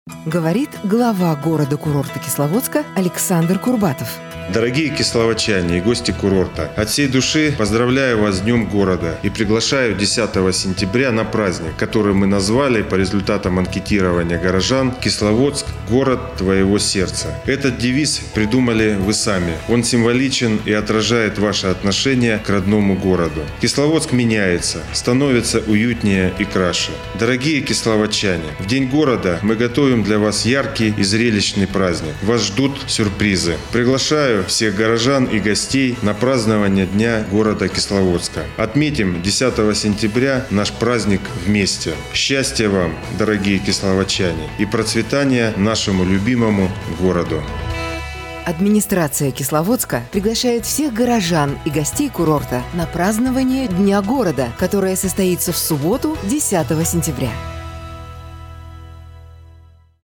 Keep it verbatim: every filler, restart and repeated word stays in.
Говорит глава города-курорта Кисловодска Александр Курбатов. Дорогие кисловодчане и гости курорта, от всей души поздравляю вас с Днем города и приглашаю десятого сентября на праздник, который мы назвали по результатам анкетирования горожан «Кисловодск – город твоего сердца». Этот девиз придумали вы сами. Он символичен и отражает ваше отношение к родному городу. Кисловодск меняется, становится уютнее и краше. Дорогие кисловодчане, в День города мы готовим для вас яркий и зрелищный праздник. Вас ждут сюрпризы. Приглашаю всех горожан и гостей на празднование Дня города Кисловодска. Отметим десятого сентября наш праздник вместе. Счастья вам, дорогие кисловодчане, и процветания нашему любимому городу. Администрация Кисловодска приглашает всех горожан и гостей курорта на празднование Дня города, которое состоится в субботу, десятого сентября.